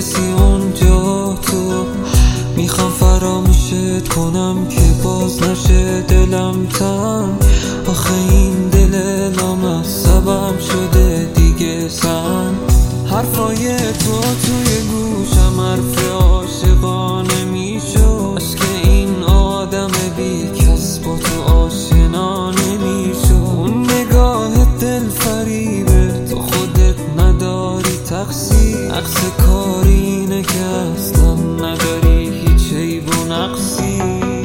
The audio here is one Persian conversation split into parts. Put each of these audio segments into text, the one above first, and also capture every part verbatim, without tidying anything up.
کسی اونجا تو. میخوام فراموشت کنم که باز نشه دلم تنگ. آخه این دل لامصبم شده دیگه سنگ. حرفای تو توی گوشم حرف عاشقانه میشد. عشق این آدم بی کس با تو آشنا نمیشد. اون نگاه دل فریبه تو خودت نداری تقصیر. عکس کاری اینه که اصلا نداری هیچ عیب و نقصی.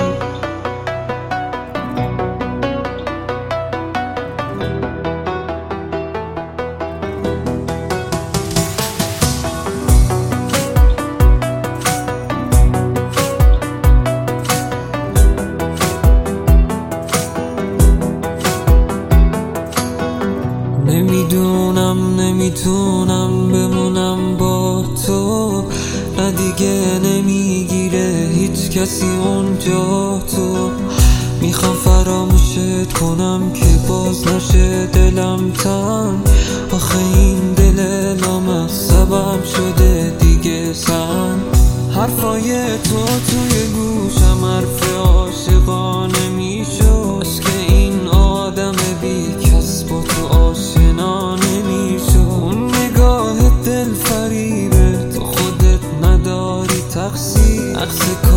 نمیدونم نمیتونم بمونم با تو. نه دیگه نمیگیره هیچ کسی اونجا تو. میخوام فراموشت کنم که باز نشه دلم تنگ. آخه این دل لامصبم شده دیگه سنگ. حرفای تو توی گوشم حرف عاشقانه میشد. عشق این آدم بی کس با تو آشنا نمیشد. اون نگاه دل فریبه تو خودت نداری تقصیر. عکس